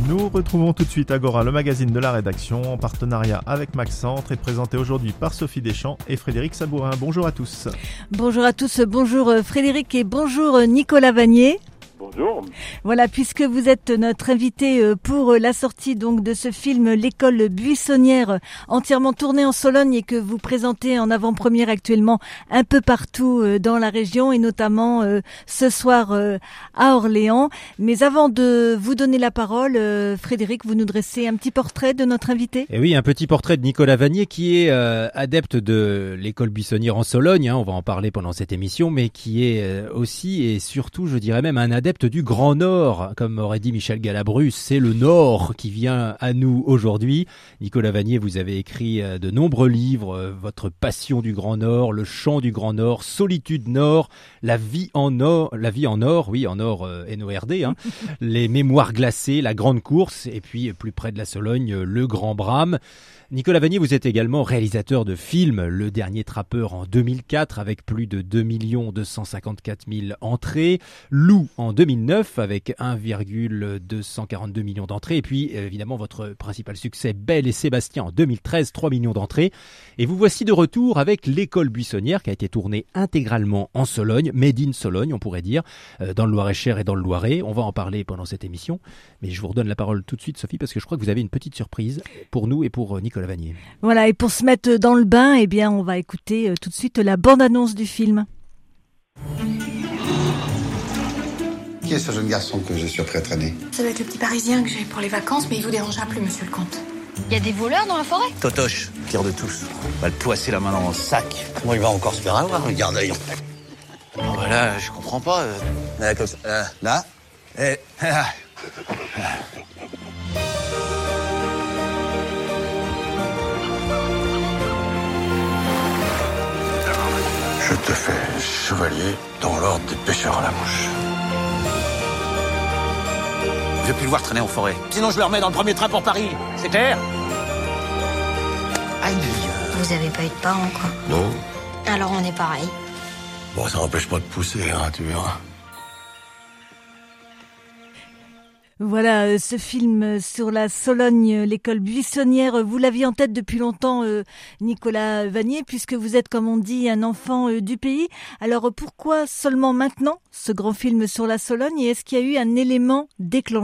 Nous retrouvons tout de suite Agora, le magazine de la rédaction, en partenariat avec Maxcentre, et présenté aujourd'hui par Sophie Deschamps et Frédéric Sabourin. Bonjour à tous. Bonjour à tous, bonjour Frédéric et bonjour Nicolas Vanier. Bonjour. Voilà, puisque vous êtes notre invité pour la sortie donc de ce film L'école buissonnière, entièrement tournée en Sologne et que vous présentez en avant-première actuellement un peu partout dans la région et notamment ce soir à Orléans. Mais avant de vous donner la parole, Frédéric, vous nous dressez un petit portrait de notre invité. Et oui, un petit portrait de Nicolas Vanier qui est adepte de l'école buissonnière en Sologne, on va en parler pendant cette émission, mais qui est aussi et surtout, je dirais même, un adepte du Grand Nord, comme aurait dit Michel Galabru, c'est le Nord qui vient à nous aujourd'hui. Nicolas Vanier, vous avez écrit de nombreux livres, votre passion du Grand Nord, le chant du Grand Nord, Solitude Nord, la vie en or, oui, en or N-O-R-D, les mémoires glacées, la grande course, et puis plus près de la Sologne, le Grand Brame. Nicolas Vanier, vous êtes également réalisateur de films, Le Dernier Trappeur en 2004 avec plus de 2 254 000 entrées, Loup en 2009 avec 1,242 millions d'entrées et puis évidemment votre principal succès Belle et Sébastien en 2013, 3 millions d'entrées. Et vous voici de retour avec L'école buissonnière qui a été tournée intégralement en Sologne, made in Sologne on pourrait dire, dans le Loir-et-Cher et dans le Loiret. On va en parler pendant cette émission, mais je vous redonne la parole tout de suite Sophie parce que je crois que vous avez une petite surprise pour nous et pour Nicolas Vanier. Voilà, et pour se mettre dans le bain, eh bien, on va écouter tout de suite la bande-annonce du film. Qui est ce jeune garçon que j'ai surpris à traîner ? Ça doit être le petit Parisien que j'ai pour les vacances, mais il vous dérangera plus, monsieur le comte. Il y a des voleurs dans la forêt ? Totoche, pire de tous. On va le poisser la main dans le sac. Comment il va encore se faire avoir, le garde-œil ? Voilà, je comprends pas. Là, comme ça. Là. Et là. Je te fais chevalier dans l'ordre des pêcheurs à la mouche. Je veux plus le voir traîner en forêt. Sinon, je le remets dans le premier train pour Paris. C'est clair ? Aïe. Vous avez pas eu de parents, quoi. Non. Alors on est pareil. Bon, ça n'empêche pas de pousser, tu verras. Voilà, ce film sur la Sologne, l'école buissonnière, vous l'aviez en tête depuis longtemps, Nicolas Vanier, puisque vous êtes, comme on dit, un enfant du pays. Alors pourquoi seulement maintenant ce grand film sur la Sologne et est-ce qu'il y a eu un élément déclencheur ?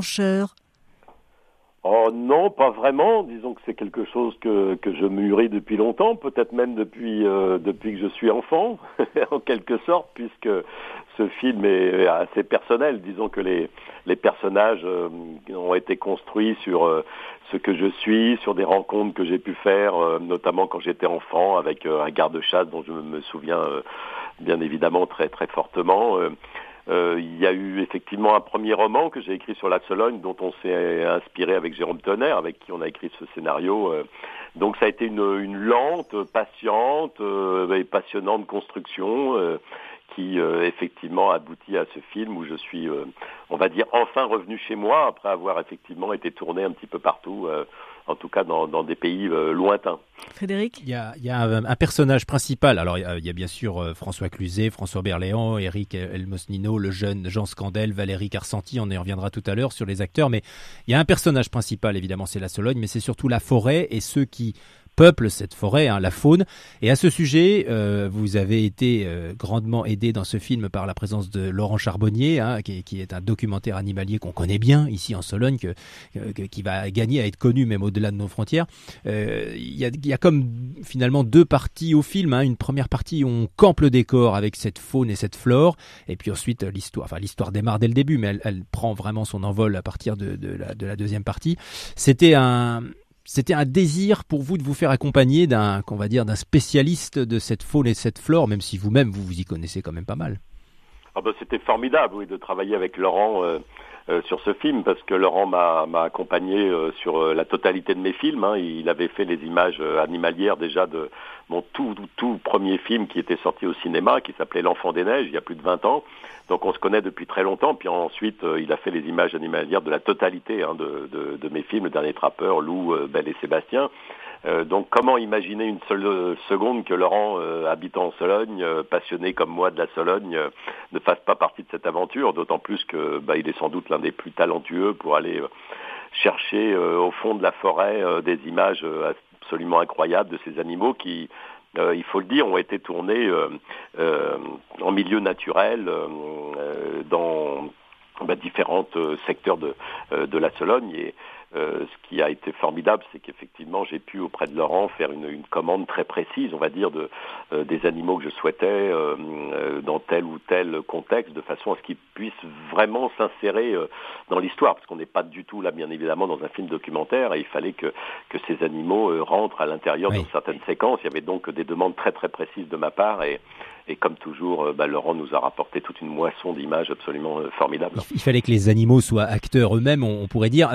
Oh non, pas vraiment. Disons que c'est quelque chose que je mûris depuis longtemps, peut-être même depuis que je suis enfant, en quelque sorte, puisque ce film est assez personnel. Disons que les personnages ont été construits sur ce que je suis, sur des rencontres que j'ai pu faire, notamment quand j'étais enfant, avec un garde-chasse dont je me souviens bien évidemment très très fortement. Il y a eu effectivement un premier roman que j'ai écrit sur la Sologne dont on s'est inspiré avec Jérôme Tonnerre, avec qui on a écrit ce scénario. Donc ça a été une lente, patiente et passionnante construction qui effectivement aboutit à ce film où je suis, on va dire, enfin revenu chez moi après avoir effectivement été tourné un petit peu partout, en tout cas dans des pays lointains. Frédéric ? Il y a un personnage principal. Alors il y a bien sûr François Cluzet, François Berléand, Éric Elmosnino, le jeune Jean Scandel, Valérie Carcenti, on y reviendra tout à l'heure sur les acteurs, mais il y a un personnage principal, évidemment c'est la Sologne, mais c'est surtout la forêt et ceux qui peuple cette forêt, la faune. Et à ce sujet, vous avez été grandement aidé dans ce film par la présence de Laurent Charbonnier, qui est un documentaire animalier qu'on connaît bien ici en Sologne, qui va gagner à être connu même au-delà de nos frontières. Il y a comme finalement deux parties au film. Une première partie où on campe le décor avec cette faune et cette flore, et puis ensuite l'histoire démarre dès le début, mais elle prend vraiment son envol à partir de la deuxième partie. C'était un désir pour vous de vous faire accompagner d'un spécialiste de cette faune et cette flore, même si vous-même vous y connaissez quand même pas mal. C'était formidable, oui, de travailler avec Laurent sur ce film, parce que Laurent m'a accompagné sur la totalité de mes films. Il avait fait les images animalières déjà de mon tout premier film qui était sorti au cinéma, qui s'appelait L'Enfant des Neiges, il y a plus de 20 ans. Donc on se connaît depuis très longtemps, puis ensuite il a fait les images animalières de la totalité de mes films, Le Dernier Trappeur, Loup, Belle et Sébastien. Donc comment imaginer une seule seconde que Laurent, habitant en Sologne, passionné comme moi de la Sologne, ne fasse pas partie de cette aventure, d'autant plus que il est sans doute l'un des plus talentueux pour aller chercher au fond de la forêt des images absolument incroyables de ces animaux qui, il faut le dire, ont été tournés en milieu naturel dans différents secteurs de la Sologne. Et ce qui a été formidable, c'est qu'effectivement, j'ai pu auprès de Laurent faire une commande très précise, on va dire, des animaux que je souhaitais dans tel ou tel contexte, de façon à ce qu'ils puissent vraiment s'insérer dans l'histoire, parce qu'on n'est pas du tout là, bien évidemment, dans un film documentaire, et il fallait que ces animaux rentrent à l'intérieur de certaines séquences. Il y avait donc des demandes très très précises de ma part, et comme toujours, Laurent nous a rapporté toute une moisson d'images absolument formidables. Il fallait que les animaux soient acteurs eux-mêmes, on pourrait dire.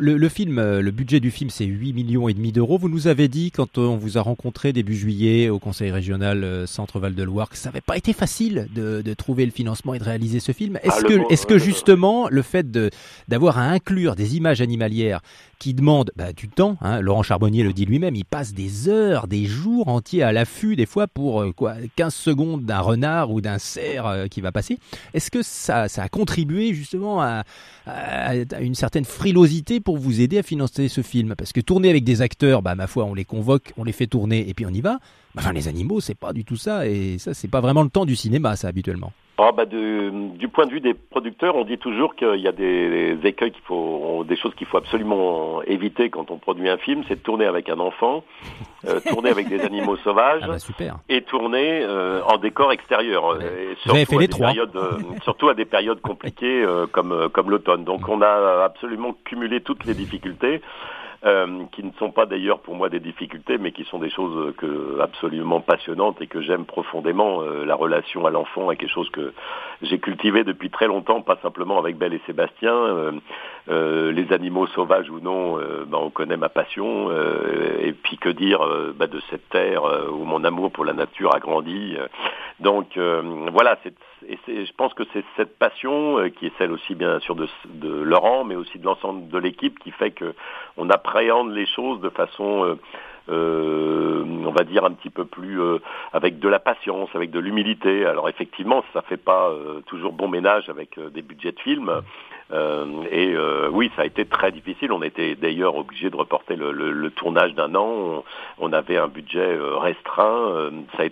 Le budget du film, c'est 8,5 millions d'euros. Vous nous avez dit, quand on vous a rencontré début juillet au Conseil régional Centre Val-de-Loire, que ça n'avait pas été facile de trouver le financement et de réaliser ce film. Est-ce que justement, le fait d'avoir à inclure des images animalières qui demandent du temps, Laurent Charbonnier le dit lui-même, il passe des heures, des jours entiers à l'affût, des fois pour 15 secondes d'un renard ou d'un cerf qui va passer. Est-ce que ça a contribué justement à une certaine frilosité pour vous aider à financer ce film? Parce que tourner avec des acteurs, ma foi, on les convoque, on les fait tourner et puis on y va. Les animaux, c'est pas du tout ça, et ça, c'est pas vraiment le temps du cinéma, ça, habituellement. Du point de vue des producteurs, on dit toujours qu'il y a des écueils des choses qu'il faut absolument éviter quand on produit un film, c'est de tourner avec un enfant, tourner avec des animaux sauvages, super. Et tourner en décor extérieur. Et vous avez fait les trois. Surtout à des périodes compliquées comme l'automne. Donc on a absolument cumulé toutes les difficultés. Qui ne sont pas d'ailleurs pour moi des difficultés, mais qui sont des choses absolument passionnantes et que j'aime profondément. La relation à l'enfant est quelque chose que j'ai cultivé depuis très longtemps, pas simplement avec Belle et Sébastien. Les animaux sauvages ou non, on connaît ma passion. Et puis que dire de cette terre où mon amour pour la nature a grandi. Donc voilà, je pense que c'est cette passion qui est celle aussi bien sûr de Laurent, mais aussi de l'ensemble de l'équipe, qui fait que on appréhende les choses de façon, on va dire un petit peu plus avec de la patience, avec de l'humilité. Alors effectivement, ça fait pas toujours bon ménage avec des budgets de films. Oui, ça a été très difficile. On était d'ailleurs obligé de reporter le tournage d'un an. On avait un budget restreint. Ça a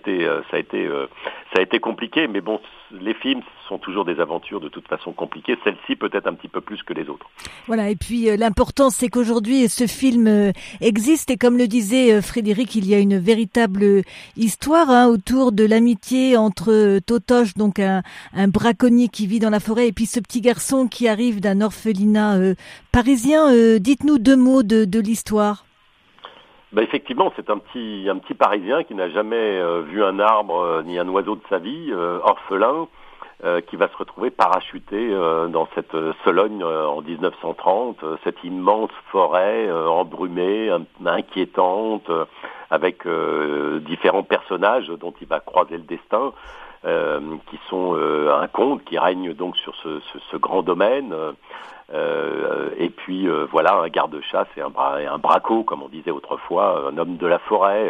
été compliqué, mais bon, les films sont toujours des aventures de toute façon compliquées. Celle-ci peut-être un petit peu plus que les autres. Voilà, et puis l'important, c'est qu'aujourd'hui ce film existe, et comme le disait Frédéric, il y a une véritable histoire autour de l'amitié entre Totoche, donc un braconnier qui vit dans la forêt, et puis ce petit garçon qui arrive d'un orphelinat parisien. Dites-nous 2 mots de l'histoire. Effectivement, c'est un petit Parisien qui n'a jamais vu un arbre ni un oiseau de sa vie, orphelin, qui va se retrouver parachuté dans cette Sologne en 1930, cette immense forêt embrumée, inquiétante, avec différents personnages dont il va croiser le destin, qui sont un comte qui règne donc sur ce grand domaine. Et puis voilà, un garde-chasse et un braco, comme on disait autrefois, un homme de la forêt,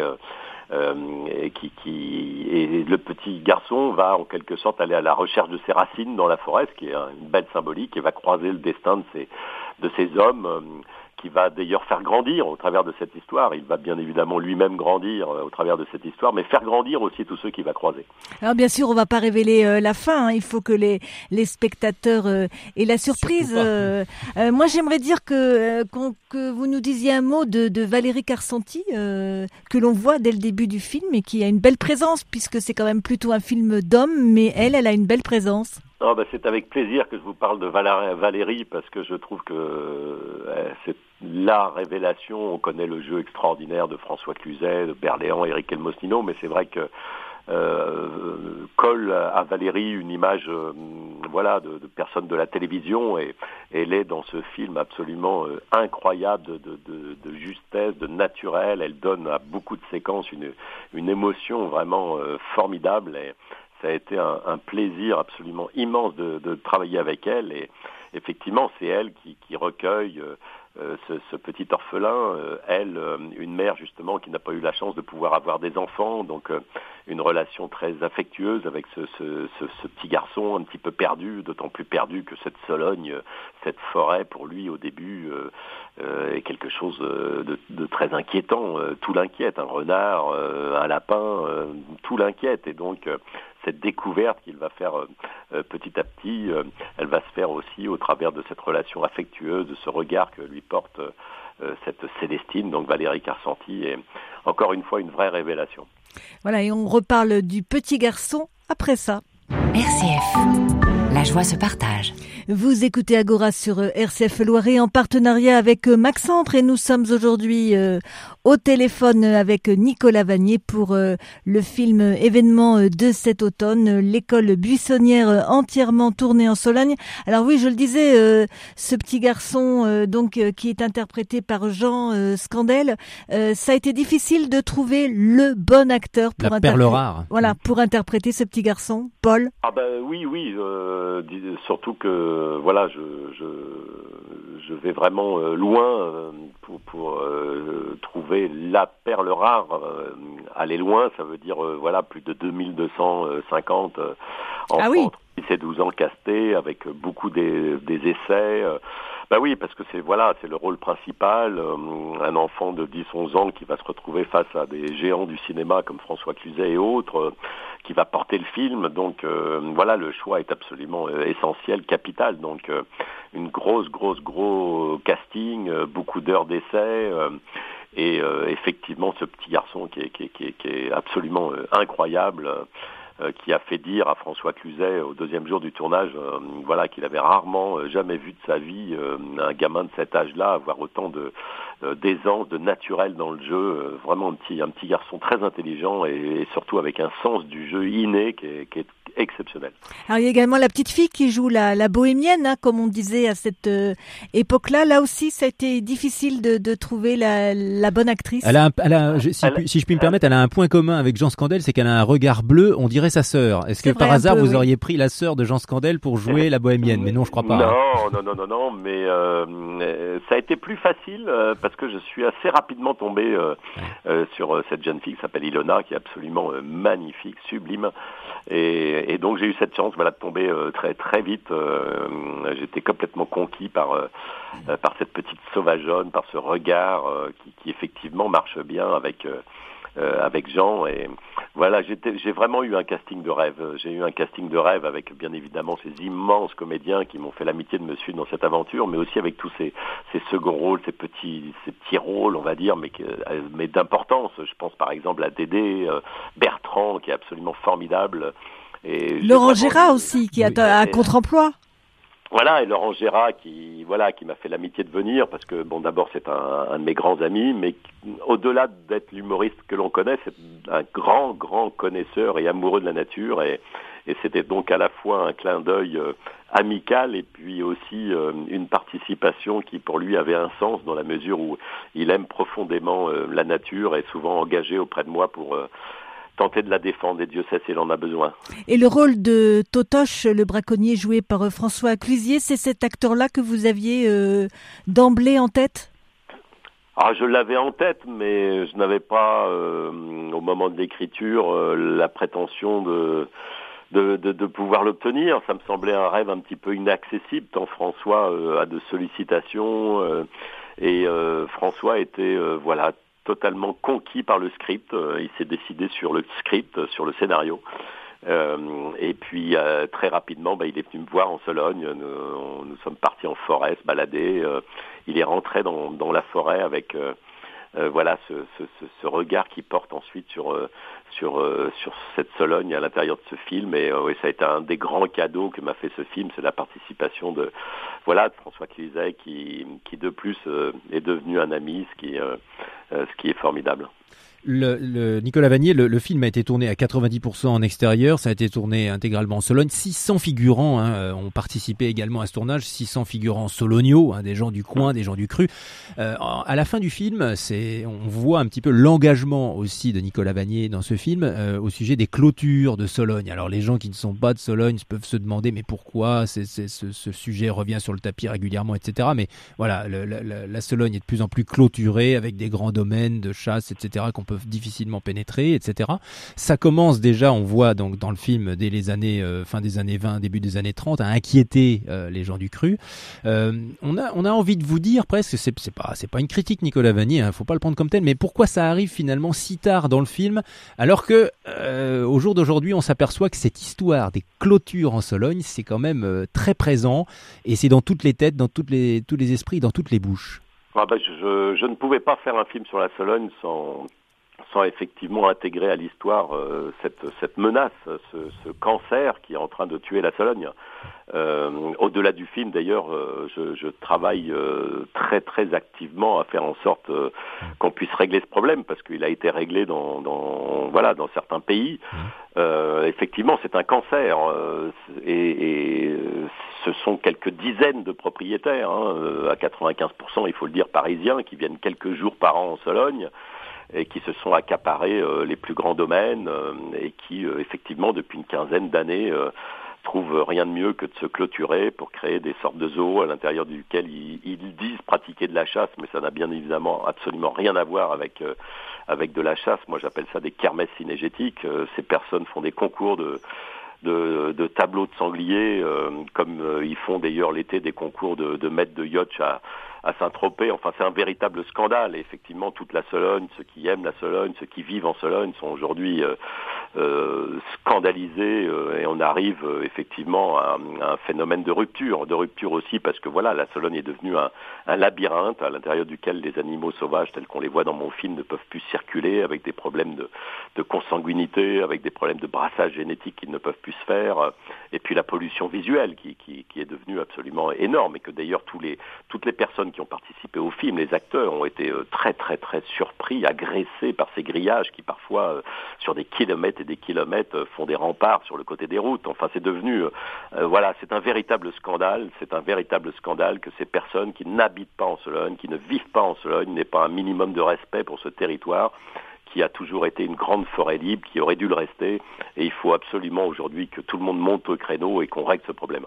et le petit garçon va en quelque sorte aller à la recherche de ses racines dans la forêt, ce qui est une belle symbolique, et va croiser le destin de ces hommes, qui va d'ailleurs faire grandir au travers de cette histoire. Il va bien évidemment lui-même grandir au travers de cette histoire, mais faire grandir aussi tous ceux qu'il va croiser. Alors bien sûr, on va pas révéler la fin, il faut que les spectateurs aient la surprise. Moi, j'aimerais dire que vous nous disiez un mot de Valérie Carcenti, que l'on voit dès le début du film et qui a une belle présence, puisque c'est quand même plutôt un film d'homme, mais elle a une belle présence. C'est avec plaisir que je vous parle de Valérie, parce que je trouve que c'est la révélation. On connaît le jeu extraordinaire de François Cluzet, de Berléand, Éric Elmosnino, mais c'est vrai que colle à Valérie une image de personne de la télévision, et elle est dans ce film absolument incroyable de justesse, de naturel. Elle donne à beaucoup de séquences une émotion vraiment formidable, et ça a été un plaisir absolument immense de travailler avec elle. Et effectivement, c'est elle qui recueille ce petit orphelin, elle, une mère justement qui n'a pas eu la chance de pouvoir avoir des enfants, donc une relation très affectueuse avec ce petit garçon un petit peu perdu, d'autant plus perdu que cette Sologne, cette forêt pour lui au début est quelque chose de très inquiétant, tout l'inquiète, un renard, un lapin, tout l'inquiète, et donc cette découverte qu'il va faire petit à petit, elle va se faire aussi au travers de cette relation affectueuse, de ce regard que lui porte cette Célestine, donc Valérie Carcenti, et encore une fois une vraie révélation. Voilà, et on reparle du petit garçon après ça. RCF, la joie se partage. Vous écoutez Agora sur RCF Loiret en partenariat avec Maxentre, et nous sommes aujourd'hui au téléphone avec Nicolas Vanier pour le film événement de cet automne, l'école buissonnière entièrement tournée en Sologne. Alors oui, je le disais, ce petit garçon qui est interprété par Jean Scandel, ça a été difficile de trouver le bon acteur pour perle rare. Voilà, pour interpréter ce petit garçon, Paul. Ah oui, surtout que voilà, je vais vraiment loin pour trouver la perle rare. Aller loin, ça veut dire voilà, plus de 2250 enfants entre 10 et 12 ans castés, avec beaucoup des essais. Oui, parce que c'est le rôle principal, un enfant de 10-11 ans qui va se retrouver face à des géants du cinéma comme François Cluzet et autres, qui va porter le film. Donc le choix est absolument essentiel, capital. Donc une gros casting, beaucoup d'heures d'essai, et effectivement ce petit garçon qui est absolument incroyable. Qui a fait dire à François Cluzet au deuxième jour du tournage qu'il avait rarement jamais vu de sa vie un gamin de cet âge-là avoir autant d'aisance, de naturel dans le jeu, vraiment un petit garçon très intelligent et surtout avec un sens du jeu inné qui est exceptionnel. Alors il y a également la petite fille qui joue la bohémienne, comme on disait à cette époque-là. Là aussi, ça a été difficile de trouver la bonne actrice. Si je puis me permettre, elle a un point commun avec Jean Scandel, c'est qu'elle a un regard bleu, on dirait sa sœur. Est-ce que par hasard vous auriez pris la sœur de Jean Scandel pour jouer la bohémienne? Mais non, je crois pas. Non, mais ça a été plus facile parce que je suis assez rapidement tombé sur cette jeune fille qui s'appelle Ilona, qui est absolument magnifique, sublime. Et donc j'ai eu cette chance de tomber très très vite. J'étais complètement conquis par cette petite sauvageonne, par ce regard qui effectivement marche bien avec Jean. Et voilà, j'ai vraiment eu un casting de rêve. J'ai eu un casting de rêve avec bien évidemment ces immenses comédiens qui m'ont fait l'amitié de me suivre dans cette aventure, mais aussi avec tous ces seconds rôles, ces petits rôles, on va dire, mais d'importance. Je pense par exemple à Dédé, Bertrand, qui est absolument formidable. Et Laurent Gérard aussi, qui est à contre-emploi. Voilà, et Laurent Gérard qui m'a fait l'amitié de venir parce que d'abord c'est un de mes grands amis, mais au-delà d'être l'humoriste que l'on connaît, c'est un grand connaisseur et amoureux de la nature, et c'était donc à la fois un clin d'œil amical et puis aussi une participation qui pour lui avait un sens dans la mesure où il aime profondément la nature et souvent engagé auprès de moi pour tenter de la défendre, et Dieu sait s'il en a besoin. Et le rôle de Totoche, le braconnier joué par François Cluzier, c'est cet acteur-là que vous aviez d'emblée en tête? Je l'avais en tête, mais je n'avais pas, au moment de l'écriture, la prétention de pouvoir l'obtenir. Ça me semblait un rêve un petit peu inaccessible, tant François a de sollicitations, et François était, totalement conquis par le script. Il s'est décidé sur le script, sur le scénario. Et puis très rapidement, il est venu me voir en Sologne. Nous sommes partis en forêt se balader. Il est rentré dans la forêt avec ce regard qu'il porte ensuite sur cette Sologne à l'intérieur de ce film. Et ça a été un des grands cadeaux que m'a fait ce film, c'est la participation de François Cluzet qui de plus est devenu un ami, ce qui est formidable. Nicolas Vanier, le film a été tourné à 90% en extérieur, ça a été tourné intégralement en Sologne. 600 figurants ont participé également à ce tournage, 600 figurants soloniaux, des gens du coin, des gens du cru. À la fin du film, on voit un petit peu l'engagement aussi de Nicolas Vanier dans ce film au sujet des clôtures de Sologne. Alors les gens qui ne sont pas de Sologne peuvent se demander mais pourquoi ce sujet revient sur le tapis régulièrement, etc. Mais voilà, la Sologne est de plus en plus clôturée avec des grands domaines de chasse, etc. qu'on peut difficilement pénétrer, etc. Ça commence déjà, on voit donc dans le film dès les années fin des années 20, début des années 30, à inquiéter les gens du cru. On a envie de vous dire presque, c'est pas une critique Nicolas Vanier, faut pas le prendre comme tel, mais pourquoi ça arrive finalement si tard dans le film, alors que au jour d'aujourd'hui on s'aperçoit que cette histoire des clôtures en Sologne, c'est quand même très présent et c'est dans toutes les têtes, dans tous les esprits, dans toutes les bouches. Je ne pouvais pas faire un film sur la Sologne sans effectivement intégrer à l'histoire cette menace, ce cancer qui est en train de tuer la Sologne. Au-delà du film, d'ailleurs, je travaille très très activement à faire en sorte qu'on puisse régler ce problème, parce qu'il a été réglé dans certains pays. Effectivement, c'est un cancer, et ce sont quelques dizaines de propriétaires, à 95%, il faut le dire, parisiens, qui viennent quelques jours par an en Sologne, et qui se sont accaparés les plus grands domaines, et qui, effectivement, depuis une quinzaine d'années, trouvent rien de mieux que de se clôturer pour créer des sortes de zoos à l'intérieur duquel ils disent pratiquer de la chasse, mais ça n'a bien évidemment absolument rien à voir avec de la chasse. Moi, j'appelle ça des kermesses cinégétiques. Ces personnes font des concours de tableaux de sangliers, comme ils font d'ailleurs l'été des concours de maîtres de yacht à Saint-Tropez. Enfin, c'est un véritable scandale. Et effectivement, toute la Sologne, ceux qui aiment la Sologne, ceux qui vivent en Sologne sont aujourd'hui scandalisés, et on arrive effectivement à un phénomène de rupture aussi, parce que voilà, la Sologne est devenue un labyrinthe à l'intérieur duquel les animaux sauvages tels qu'on les voit dans mon film ne peuvent plus circuler, avec des problèmes de consanguinité, avec des problèmes de brassage génétique qui ne peuvent plus se faire, et puis la pollution visuelle qui est devenue absolument énorme, et que d'ailleurs toutes les personnes qui ont participé au film, les acteurs, ont été très très très surpris, agressés par ces grillages qui parfois sur des kilomètres et des kilomètres font des remparts sur le côté des routes. Enfin, c'est devenu c'est un véritable scandale. C'est un véritable scandale que ces personnes qui n'habitent pas en Sologne, qui ne vivent pas en Sologne, n'aient pas un minimum de respect pour ce territoire qui a toujours été une grande forêt libre, qui aurait dû le rester. Et il faut absolument aujourd'hui que tout le monde monte au créneau et qu'on règle ce problème.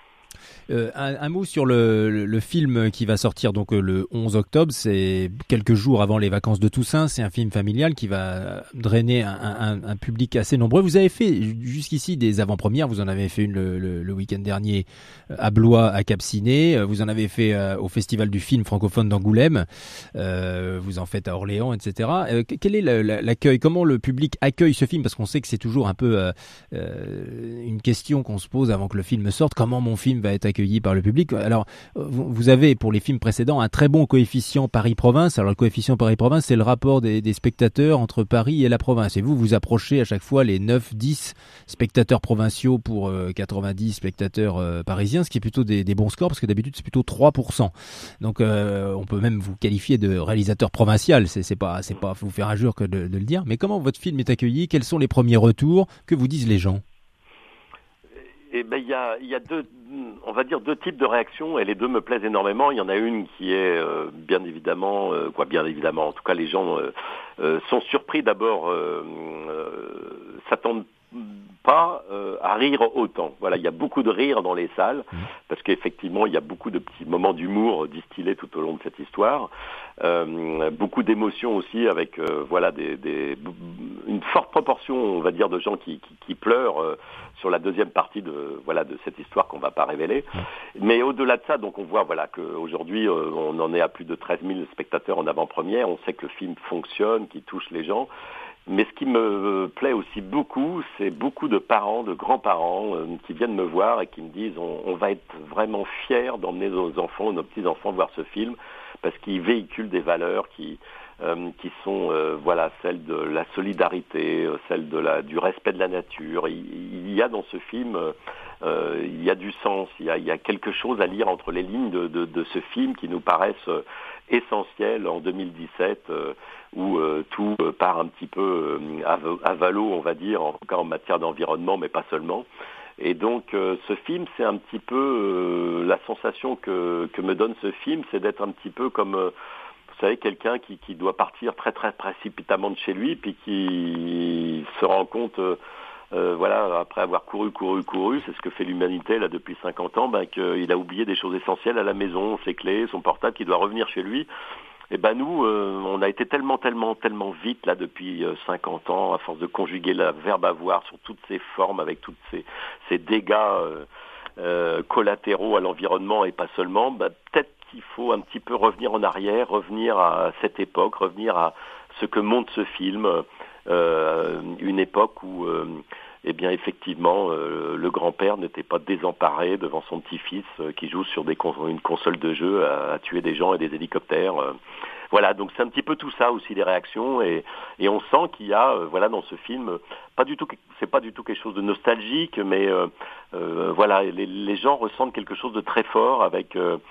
Un mot sur le film qui va sortir donc le 11 octobre, c'est quelques jours avant les vacances de Toussaint. C'est un film familial qui va drainer un public assez nombreux. Vous avez fait jusqu'ici des avant-premières, vous en avez fait une le week-end dernier à Blois, à Cap-Ciné, vous en avez fait au Festival du film francophone d'Angoulême, vous en faites à Orléans, etc. Quel est l'accueil, comment le public accueille ce film, parce qu'on sait que c'est toujours un peu une question qu'on se pose avant que le film sorte, comment mon film va être accueilli par le public. Alors, vous avez, pour les films précédents, un très bon coefficient Paris-Province. Alors, le coefficient Paris-Province, c'est le rapport des spectateurs entre Paris et la province. Et vous approchez à chaque fois les 9-10 spectateurs provinciaux pour 90 spectateurs parisiens, ce qui est plutôt des bons scores, parce que d'habitude, c'est plutôt 3%. Donc, on peut même vous qualifier de réalisateur provincial. C'est pas vous faire injure que de le dire. Mais comment votre film est accueilli? Quels sont les premiers retours? Que vous disent les gens? Eh ben, il y a deux types de réactions, et les deux me plaisent énormément. Il y en a une qui est bien évidemment, en tout cas les gens sont surpris d'abord, s'attendent pas à rire autant. Voilà, il y a beaucoup de rire dans les salles, parce qu'effectivement il y a beaucoup de petits moments d'humour distillés tout au long de cette histoire, beaucoup d'émotions aussi, avec une forte proportion, on va dire, de gens qui pleurent sur la deuxième partie de cette histoire qu'on va pas révéler. Mais au-delà de ça, donc on voit qu'aujourd'hui on en est à plus de 13 000 spectateurs en avant-première. On sait que le film fonctionne, qu'il touche les gens. Mais ce qui me plaît aussi beaucoup, c'est beaucoup de parents, de grands-parents qui viennent me voir et qui me disent on va être vraiment fiers d'emmener nos enfants, nos petits-enfants voir ce film, parce qu'il véhicule des valeurs qui sont celles de la solidarité, celles du respect de la nature. Il y a dans ce film il y a du sens, il y a quelque chose à lire entre les lignes de ce film qui nous paraissent essentiel en 2017 où tout part un petit peu à valo, on va dire, en tout cas en matière d'environnement, mais pas seulement. Et donc ce film, c'est un petit peu la sensation que me donne ce film, c'est d'être un petit peu comme, vous savez, quelqu'un qui doit partir très très précipitamment de chez lui, puis qui se rend compte, après avoir couru, c'est ce que fait l'humanité là depuis 50 ans, qu'il a oublié des choses essentielles à la maison, ses clés, son portable, qu'il doit revenir chez lui. Et nous, on a été tellement vite là depuis 50 ans, à force de conjuguer le verbe avoir sur toutes ses formes, avec toutes ces dégâts collatéraux à l'environnement et pas seulement. Peut-être qu'il faut un petit peu revenir en arrière, revenir à cette époque, revenir à ce que montre ce film, une époque où effectivement, le grand-père n'était pas désemparé devant son petit-fils qui joue sur une console de jeu à tuer des gens et des hélicoptères. Voilà, donc c'est un petit peu tout ça aussi, les réactions, et on sent qu'il y a, dans ce film, c'est pas du tout quelque chose de nostalgique, mais les gens ressentent quelque chose de très fort avec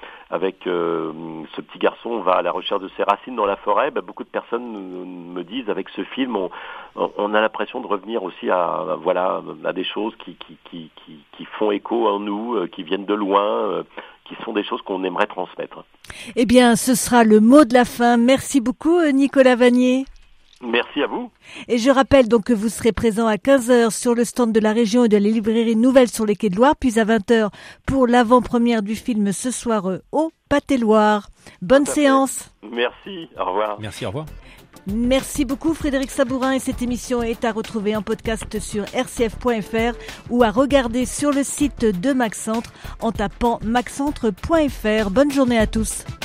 ce petit garçon va à la recherche de ses racines dans la forêt. Beaucoup de personnes me disent, avec ce film, on a l'impression de revenir aussi à des choses qui font écho en nous, qui viennent de loin, qui sont des choses qu'on aimerait transmettre. Eh bien, ce sera le mot de la fin. Merci beaucoup, Nicolas Vanier. Merci à vous. Et je rappelle donc que vous serez présent à 15h sur le stand de la région et de la librairie Nouvelle sur les quais de Loire, puis à 20h pour l'avant-première du film ce soir au Pâté-Loire. Bonne séance. Merci, au revoir. Merci, au revoir. Merci beaucoup Frédéric Sabourin, et cette émission est à retrouver en podcast sur rcf.fr ou à regarder sur le site de Maxcentre en tapant maxcentre.fr. Bonne journée à tous.